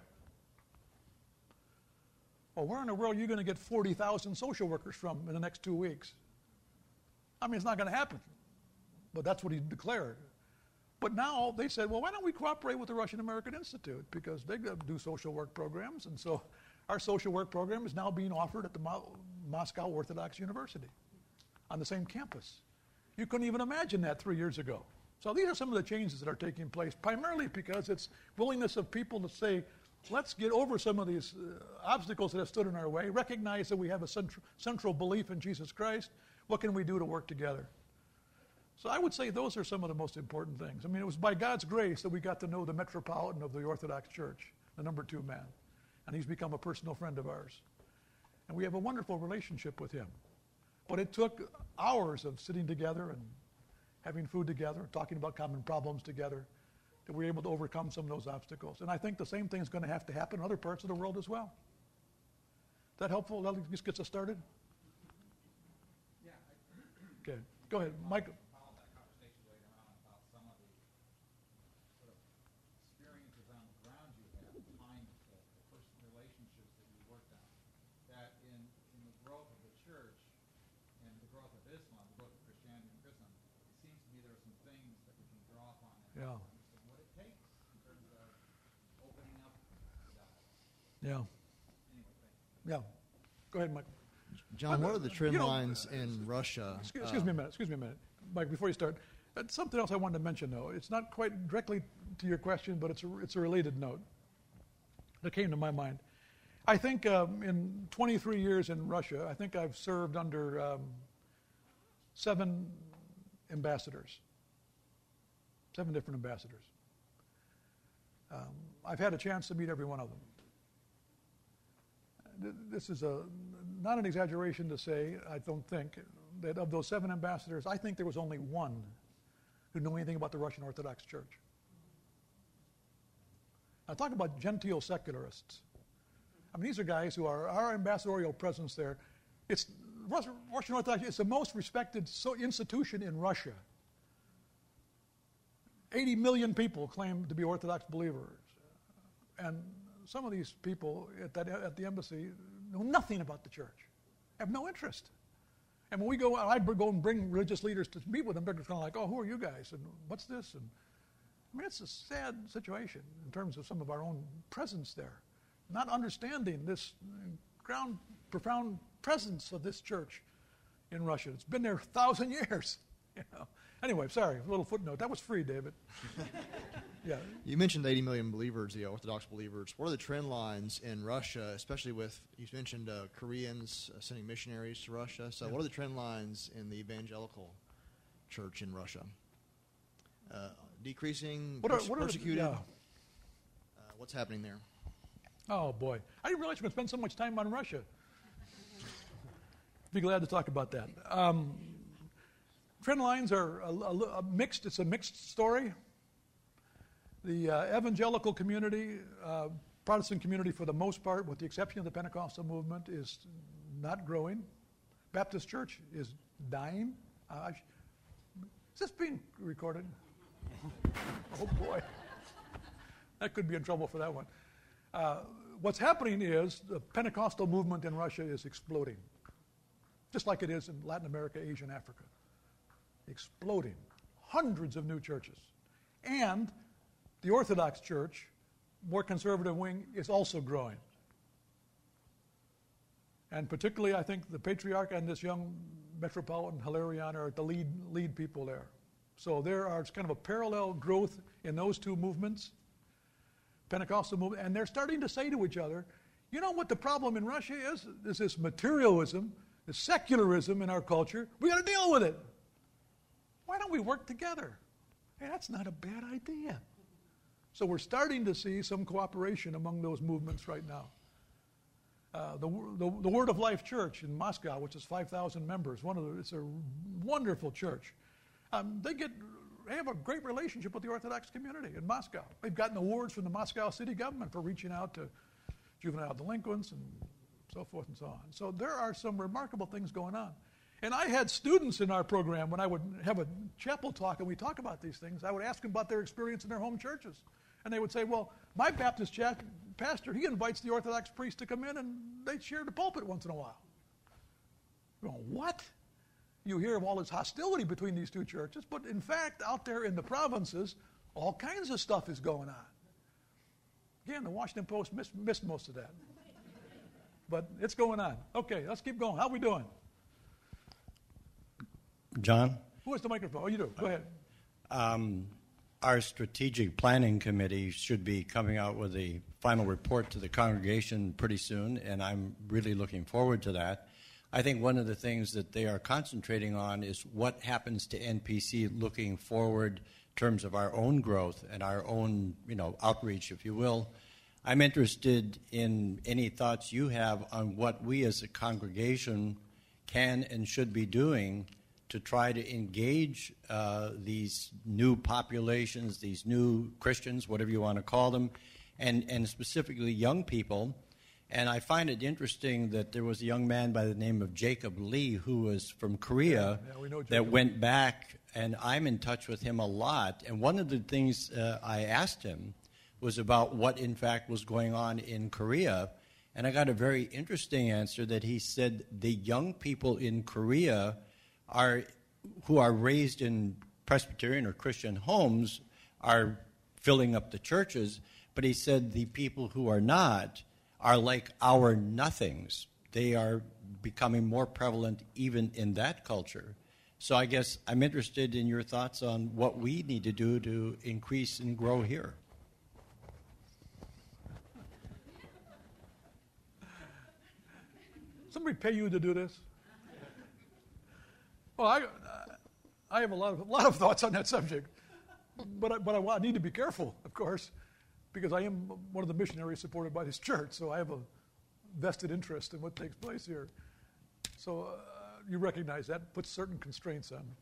Well, where in the world are you going to get forty thousand social workers from in the next two weeks? I mean, it's not going to happen. But that's what he declared. But now they said, well, why don't we cooperate with the Russian American Institute? Because they do social work programs. And so our social work program is now being offered at the Mo- Moscow Orthodox University on the same campus. You couldn't even imagine that three years ago. So these are some of the changes that are taking place, primarily because it's willingness of people to say, let's get over some of these uh, obstacles that have stood in our way, recognize that we have a central, central belief in Jesus Christ. What can we do to work together? So I would say those are some of the most important things. I mean, it was by God's grace that we got to know the Metropolitan of the Orthodox Church, the number two man. And he's become a personal friend of ours. And we have a wonderful relationship with him. But it took hours of sitting together and having food together, talking about common problems together, that we were able to overcome some of those obstacles. And I think the same thing is going to have to happen in other parts of the world as well. Is that helpful? That just gets us started? Yeah. Okay. Go ahead, Michael. Follow that conversation later on about some of the sort of experiences on the ground you had behind the, the personal relationships that you worked on. That in, in the growth of the church and the growth of Islam, the growth of Christianity and Christendom, it seems to me there are some things that we can draw upon and Yeah. understand what it takes in terms of opening up the dialogue. Yeah. Anyway, thank you. Yeah. Go ahead, Mike. John, what are the trend You know, lines in Russia? Excuse, excuse uh, me a minute. Excuse me a minute, Mike. Before you start, uh, something else I wanted to mention, though. It's not quite directly to your question, but it's a, it's a related note that came to my mind. I think um, in twenty-three years in Russia, I think I've served under um, seven ambassadors, seven different ambassadors. Um, I've had a chance to meet every one of them. This is a, not an exaggeration to say, I don't think, that of those seven ambassadors, I think there was only one who knew anything about the Russian Orthodox Church. Now talk about genteel secularists. I mean, these are guys who are our ambassadorial presence there. It's Russian, Russian Orthodox, it's the most respected so institution in Russia. eighty million people claim to be Orthodox believers. And some of these people at, that, at the embassy know nothing about the church, have no interest. And when we go, I go and bring religious leaders to meet with them, they're kind of like, oh, who are you guys? And what's this? And I mean, it's a sad situation in terms of some of our own presence there. Not understanding this ground, profound presence of this church in Russia. It's been there a thousand years. You know. Anyway, sorry, a little footnote. That was free, David. Yeah. You mentioned eighty million believers, the Orthodox believers. What are the trend lines in Russia, especially with, you mentioned uh, Koreans uh, sending missionaries to Russia. So Yeah. what are the trend lines in the evangelical church in Russia? Uh, decreasing, What are, pers- what are, persecuted? yeah. Uh, what's happening there? Oh, boy. I didn't realize we're going to spend so much time on Russia. Be glad to talk about that. Um, trend lines are a, a, a mixed, it's a mixed story. The uh, evangelical community, uh, Protestant community for the most part, with the exception of the Pentecostal movement, is not growing. Baptist church is dying. Uh, I sh- is this being recorded? Oh, boy. That could be in trouble for that one. Uh, what's happening is the Pentecostal movement in Russia is exploding, just like it is in Latin America, Asia, and Africa. Exploding. Hundreds of new churches. And the Orthodox Church, more conservative wing, is also growing. And particularly, I think the Patriarch and this young Metropolitan Hilarion are the lead, lead people there. So there are kind of a parallel growth in those two movements, Pentecostal movement, and they're starting to say to each other, you know what the problem in Russia is? Is this materialism, this secularism in our culture. We got to deal with it. Why don't we work together? Hey, that's not a bad idea. So we're starting to see some cooperation among those movements right now. Uh, the, the, the Word of Life Church in Moscow, which is five thousand members, one of the, it's a wonderful church. Um, they get they have a great relationship with the Orthodox community in Moscow. They've gotten awards from the Moscow city government for reaching out to juvenile delinquents and so forth and so on. So there are some remarkable things going on. And I had students in our program when I would have a chapel talk and we talk about these things. I would ask them about their experience in their home churches. And they would say, well, my Baptist cha- pastor, he invites the Orthodox priest to come in and they share the pulpit once in a while. You're going, what? You hear of all this hostility between these two churches, but in fact, out there in the provinces, all kinds of stuff is going on. Again, the Washington Post missed, missed most of that. But it's going on. Okay, let's keep going. How are we doing? John? Who has the microphone? Oh, you do. Go ahead. Um, our strategic planning committee should be coming out with a final report to the congregation pretty soon, and I'm really looking forward to that. I think one of the things that they are concentrating on is what happens to N P C looking forward in terms of our own growth and our own, you know, outreach, if you will. I'm interested in any thoughts you have on what we as a congregation can and should be doing to try to engage uh, these new populations, these new Christians, whatever you want to call them, and, and specifically young people. And I find it interesting that there was a young man by the name of Jacob Lee who was from Korea yeah, yeah, we know that went back, and I'm in touch with him a lot. And one of the things uh, I asked him was about what, in fact, was going on in Korea. And I got a very interesting answer that he said the young people in Korea are who are raised in Presbyterian or Christian homes are filling up the churches, but he said the people who are not are like our nothings. They are becoming more prevalent even in that culture. So I guess I'm interested in your thoughts on what we need to do to increase and grow here. Somebody pay you to do this? Well, I, I have a lot of a lot of thoughts on that subject, but I, but I, I need to be careful, of course, because I am one of the missionaries supported by this church, so I have a vested interest in what takes place here. So uh, you recognize that puts certain constraints on me.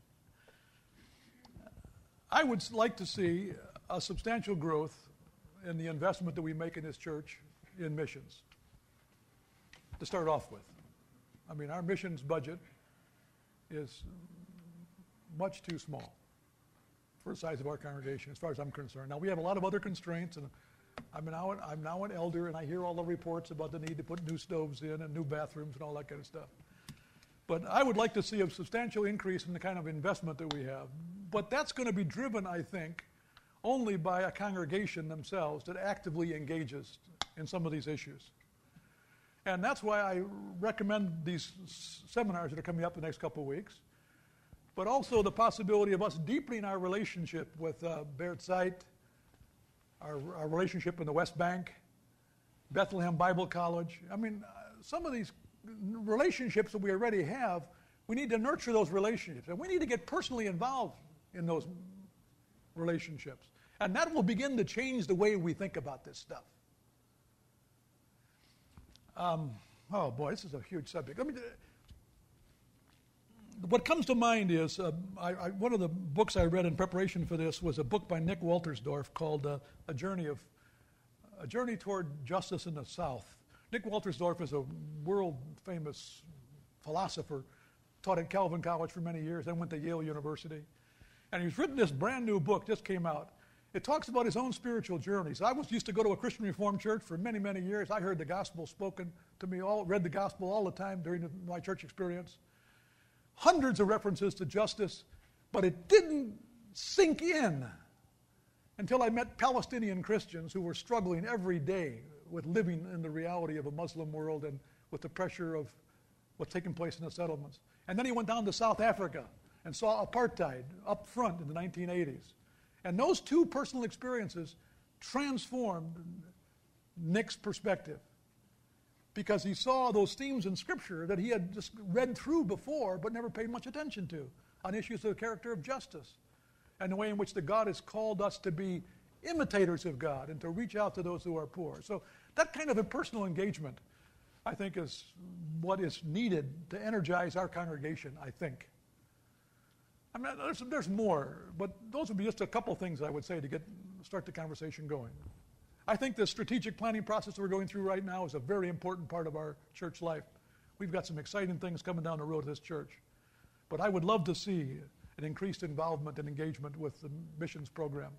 I would like to see a substantial growth in the investment that we make in this church in missions, to start off with. I mean, our missions budget is much too small for the size of our congregation, as far as I'm concerned. Now, we have a lot of other constraints, and I'm now, an, I'm now an elder, and I hear all the reports about the need to put new stoves in and new bathrooms and all that kind of stuff. But I would like to see a substantial increase in the kind of investment that we have. But that's going to be driven, I think, only by a congregation themselves that actively engages in some of these issues. And that's why I recommend these seminars that are coming up the next couple of weeks, but also the possibility of us deepening our relationship with uh, Beit Zeit, our, our relationship in the West Bank, Bethlehem Bible College. I mean, uh, some of these relationships that we already have, we need to nurture those relationships, and we need to get personally involved in those relationships. And that will begin to change the way we think about this stuff. Um, oh boy, this is a huge subject. I mean, uh, what comes to mind is uh, I, I, one of the books I read in preparation for this was a book by Nick Waltersdorf called uh, "A Journey of A Journey Toward Justice in the South." Nick Waltersdorf is a world-famous philosopher, taught at Calvin College for many years, then went to Yale University, and he's written this brand new book, just came out. It talks about his own spiritual journeys. I was used to go to a Christian Reformed church for many, many years. I heard the gospel spoken to me, all read the gospel all the time during the, my church experience. Hundreds of references to justice, but it didn't sink in until I met Palestinian Christians who were struggling every day with living in the reality of a Muslim world and with the pressure of what's taking place in the settlements. And then he went down to South Africa and saw apartheid up front in the nineteen eighties. And those two personal experiences transformed Nick's perspective, because he saw those themes in Scripture that he had just read through before but never paid much attention to, on issues of the character of justice and the way in which the God has called us to be imitators of God and to reach out to those who are poor. So that kind of a personal engagement, I think, is what is needed to energize our congregation, I think. I mean, there's, there's more, but those would be just a couple things I would say to get start the conversation going. I think the strategic planning process that we're going through right now is a very important part of our church life. We've got some exciting things coming down the road of this church. But I would love to see an increased involvement and engagement with the missions program.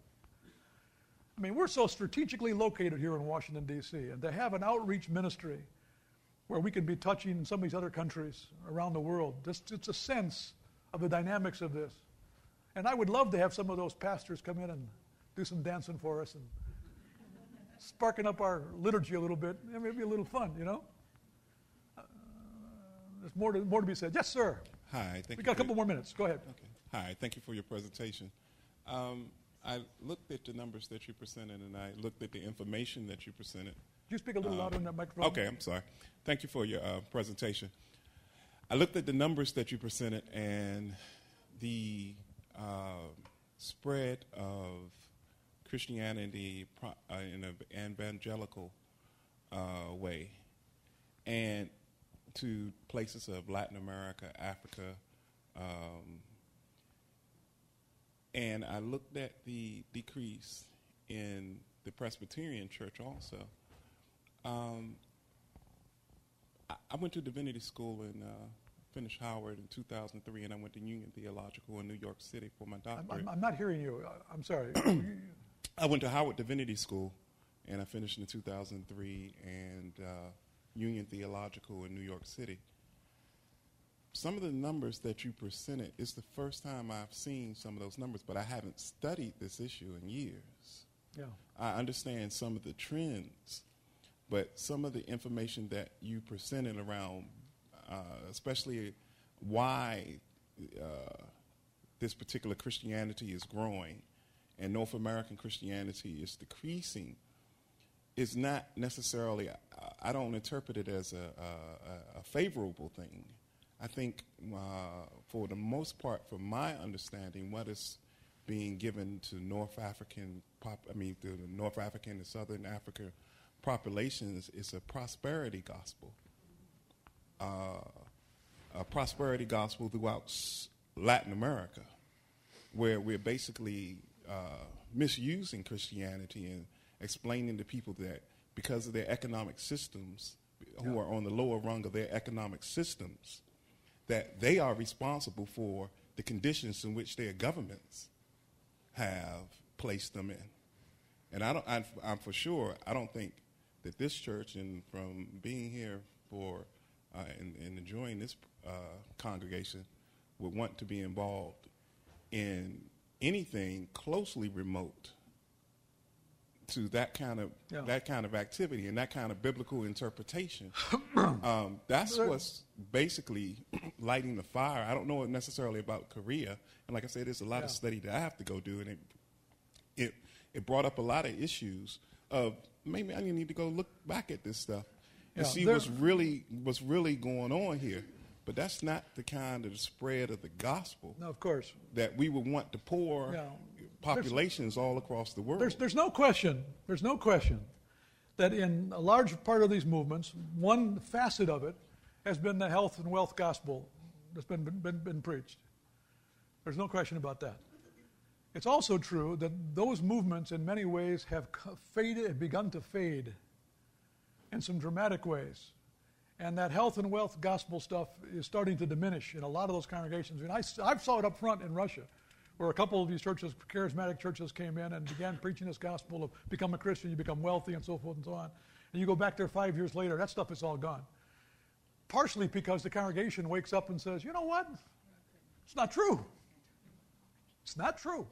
I mean, we're so strategically located here in Washington, D C, and to have an outreach ministry where we can be touching in some of these other countries around the world, just, it's a sense of the dynamics of this. And I would love to have some of those pastors come in and do some dancing for us and sparking up our liturgy a little bit. It may be a little fun, you know? Uh, there's more to, more to be said. Yes, sir. Hi. Thank we you got a couple more minutes. Go ahead. Okay. Hi. Thank you for your presentation. Um, I looked at the numbers that you presented, and I looked at the information that you presented. Could you speak a little um, louder in that microphone? Okay, I'm sorry. Thank you for your uh, presentation. I looked at the numbers that you presented and the uh, spread of Christianity pro- uh, in an evangelical uh, way, and to places of Latin America, Africa, um, and I looked at the decrease in the Presbyterian Church also. Um, I, I went to divinity school and uh, finished Howard in two thousand three, and I went to Union Theological in New York City for my doctorate. I'm, I'm not hearing you. I'm sorry. I went to Howard Divinity School, and I finished in two thousand three, and uh, Union Theological in New York City. Some of the numbers that you presented is the first time I've seen some of those numbers, but I haven't studied this issue in years. Yeah. I understand some of the trends, but some of the information that you presented around, uh, especially why uh, this particular Christianity is growing and North American Christianity is decreasing, is not necessarily, I, I don't interpret it as a, a, a favorable thing. I think uh, for the most part, from my understanding, what is being given to North African, pop, I mean, to the North African and Southern Africa populations is a prosperity gospel. Uh, a prosperity gospel throughout s- Latin America, where we're basically uh, misusing Christianity and explaining to people that because of their economic systems, who are on the lower rung of their economic systems, that they are responsible for the conditions in which their governments have placed them in. And I don't, I'm, I'm for sure, I don't think that this church, and from being here for uh, and, and enjoying this uh, congregation, would want to be involved in anything closely remote to that kind of Yeah. that kind of activity and that kind of biblical interpretation. um, that's what's basically lighting the fire. I don't know necessarily about Korea, and like I said, there's a lot Yeah. of study that I have to go do, and it it it brought up a lot of issues of maybe I need to go look back at this stuff and Yeah, see there- what's really what's really going on here. But that's not the kind of spread of the gospel No, of course. that we would want to pour Yeah. populations all across the world. There's, there's no question, there's no question that in a large part of these movements, one facet of it has been the health and wealth gospel that's been, been, been preached. There's no question about that. It's also true that those movements in many ways have co- faded, have begun to fade in some dramatic ways. And that health and wealth gospel stuff is starting to diminish in a lot of those congregations. And I, I saw it up front in Russia, where a couple of these churches, charismatic churches, came in and began preaching this gospel of become a Christian, you become wealthy, and so forth and so on. And you go back there five years later, that stuff is all gone. Partially because the congregation wakes up and says, you know what? It's not true. It's not true.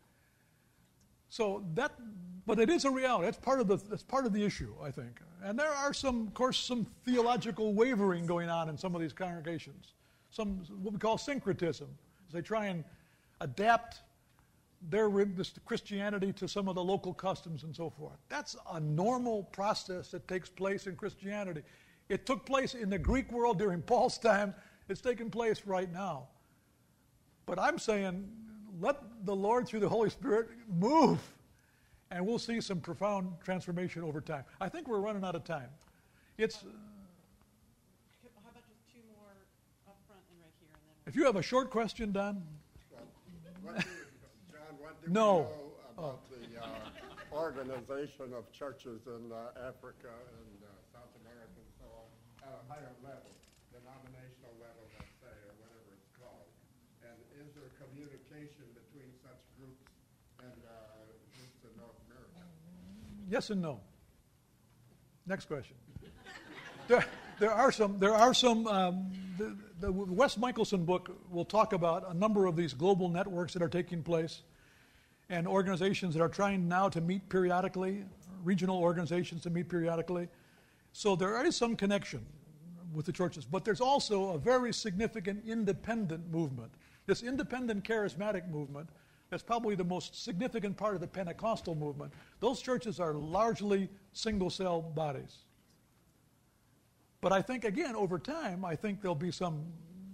So that, but it is a reality. That's part of the that's part of the issue, I think. And there are some, of course, some theological wavering going on in some of these congregations. Some what we call syncretism, as they try and adapt their this Christianity to some of the local customs and so forth. That's a normal process that takes place in Christianity. It took place in the Greek world during Paul's time. It's taking place right now. But I'm saying, let the Lord, through the Holy Spirit, move, and we'll see some profound transformation over time. I think we're running out of time. It's How about just two more up front and right here, and then if you have a short question, Don. What do, John, what do No. we know about the uh, organization of churches in uh, Africa and uh, South America and so on at a higher level, denominational level, let's say, or whatever it's called? And is there communication between such groups and uh, groups in North America? Yes and no. Next question. There, there are some. There are some. Um, the, the Wes Michelson book will talk about a number of these global networks that are taking place, and organizations that are trying now to meet periodically, regional organizations to meet periodically. So there is some connection with the churches, but there's also a very significant independent movement. This independent charismatic movement, that's probably the most significant part of the Pentecostal movement. Those churches are largely single-cell bodies. But I think, again, over time, I think there'll be some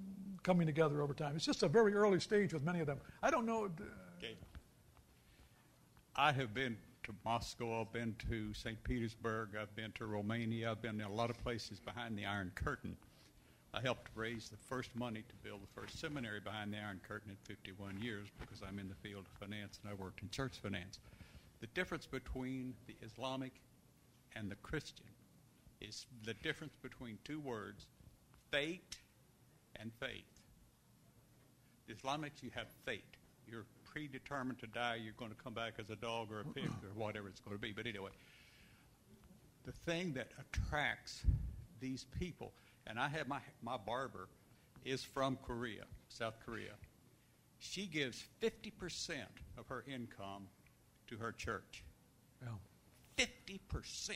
coming together over time. It's just a very early stage with many of them. I don't know. Uh, Okay. I have been to Moscow. I've been to Saint Petersburg. I've been to Romania. I've been in a lot of places behind the Iron Curtain. I helped raise the first money to build the first seminary behind the Iron Curtain in fifty-one years because I'm in the field of finance and I worked in church finance. The difference between the Islamic and the Christian is the difference between two words, fate and faith. The Islamics, you have fate. You're predetermined to die. You're going to come back as a dog or a pig or whatever it's going to be. But anyway, the thing that attracts these people, and I have my, my barber is from Korea, South Korea. She gives fifty percent of her income to her church. Yeah. fifty percent.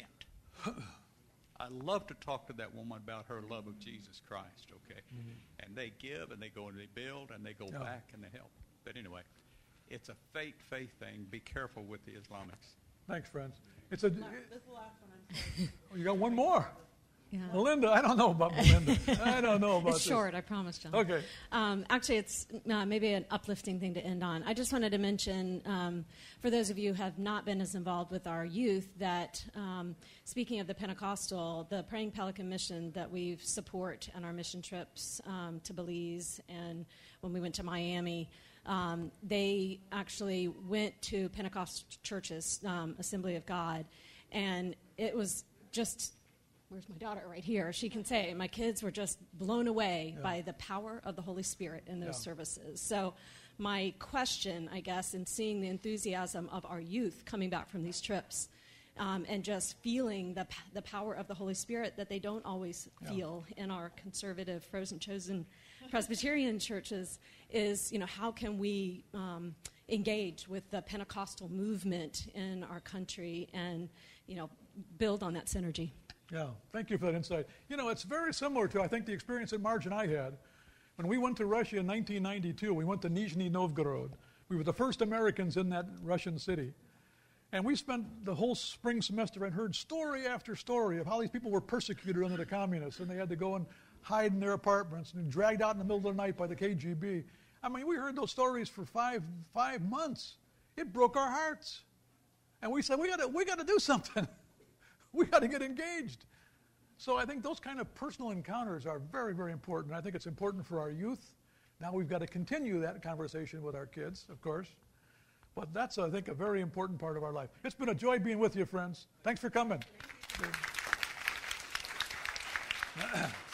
I love to talk to that woman about her love of Jesus Christ, okay? Mm-hmm. And they give, and they go and they build, and they go yeah. back, and they help. But anyway, it's a faith, faith thing. Be careful with the Islamics. Thanks, friends. It's a. No, this is the last one. I'm sorry. Oh, you got one more. Yeah. Melinda, I don't know about Melinda. I don't know about It's this. short, I promise, John. Okay. Um, actually, it's uh, maybe an uplifting thing to end on. I just wanted to mention, um, for those of you who have not been as involved with our youth, that um, speaking of the Pentecostal, the Praying Pelican mission that we support on our mission trips um, to Belize and when we went to Miami, um, they actually went to Pentecostal churches, um, Assembly of God, and it was just... Where's my daughter? Right here. She can say, my kids were just blown away yeah. by the power of the Holy Spirit in those yeah. services. So my question, I guess, in seeing the enthusiasm of our youth coming back from these trips um, and just feeling the the power of the Holy Spirit that they don't always yeah. feel in our conservative, frozen, chosen Presbyterian churches is, you know, how can we um, engage with the Pentecostal movement in our country and, you know, build on that synergy? Yeah, thank you for that insight. You know, it's very similar to, I think, the experience that Marge and I had. When we went to Russia in nineteen ninety-two, we went to Nizhny Novgorod. We were the first Americans in that Russian city. And we spent the whole spring semester and heard story after story of how these people were persecuted under the communists, and they had to go and hide in their apartments and dragged out in the middle of the night by the K G B. I mean, we heard those stories for five five months. It broke our hearts. And we said, we got we got to do something. We got to get engaged. So I think those kind of personal encounters are very, very important. I think it's important for our youth. Now we've got to continue that conversation with our kids, of course. But that's, I think, a very important part of our life. It's been a joy being with you, friends. Thanks for coming.